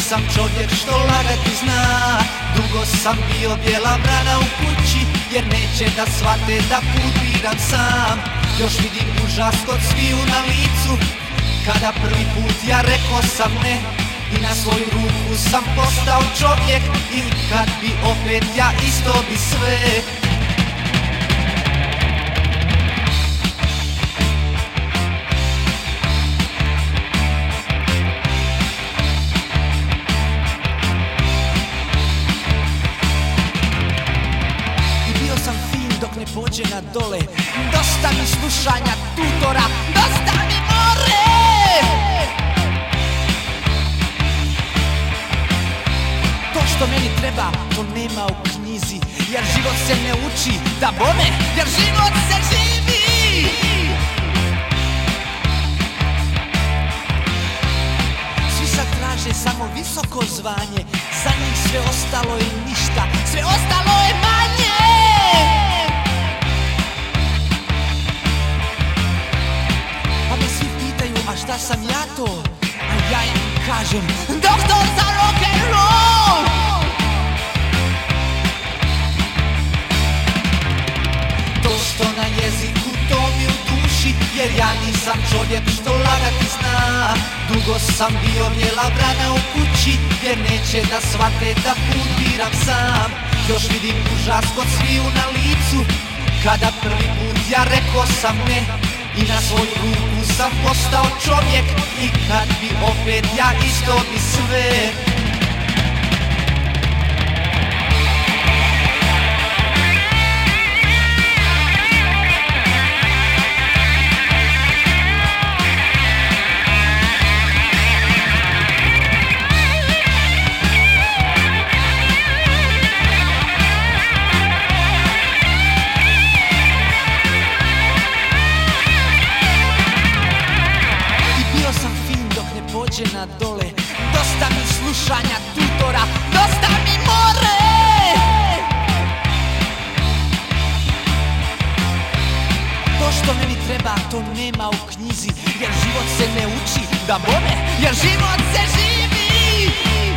nisam čovjek što lagati zna. Dugo sam bio bijela vrana u kući, jer neće da shvate da put biram sam. Još vidim užas kod sviju na licu, kada prvi put ja rekao sam ne. I na svoju ruku sam postao čovjek, i kad bi opet ja isto bi sve. Dok ne pođe na dole, dosta mi slušanja tutora, dosta mi more. To što meni treba, to nema u knjizi, jer život se ne uči, da bome, jer život se živi. Svi sad traže samo visoko zvanje, za njih sve ostalo je ništa, sve ostalo je manje. A šta sam ja to? A ja im kažem, doktor za rock'n'roll. To što na jeziku, to mi u duši, jer ja nisam čovjek što lagati zna. Dugo sam bio bijela vrana u kući, jer neće da shvate da put biram sam. Još vidim užas kod sviju na licu, kada prvi put ja rekao sam ne. I na svoju ruku sam postao čovjek, i kad bi opet ja isto bi sve. Na dole, dosta mi slušanja tutora, dosta mi more. To što meni treba, to nema u knjizi, jer život se ne uči, da bome, jer život se živi.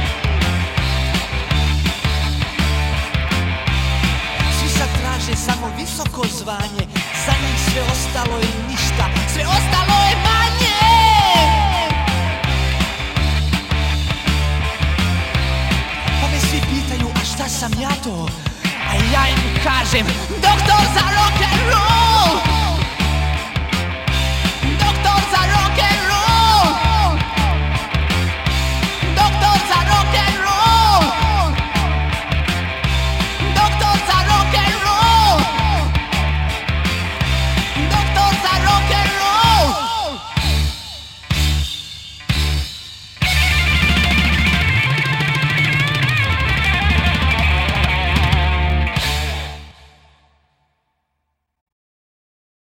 Svi sad traže samo visoko zvanje, za njih sve ostalo je ništa, sve ostalo je manje. Šta sam ja to? A ja im kažem, doktor za rock'n'roll.